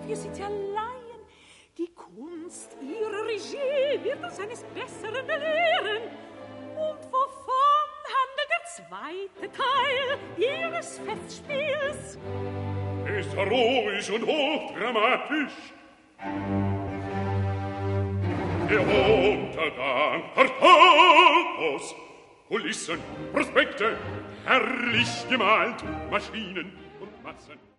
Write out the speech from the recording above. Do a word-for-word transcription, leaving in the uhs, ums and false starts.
ihr seid ja Laien. Die Kunst ihrer Regie wird uns eines Besseren belehren. Und wovon handelt der zweite Teil ihres Festspiels? Ist heroisch und hochdramatisch. Der Untergang Karthagos, Kulissen, Prospekte, herrlich gemalt, Maschinen und Massen.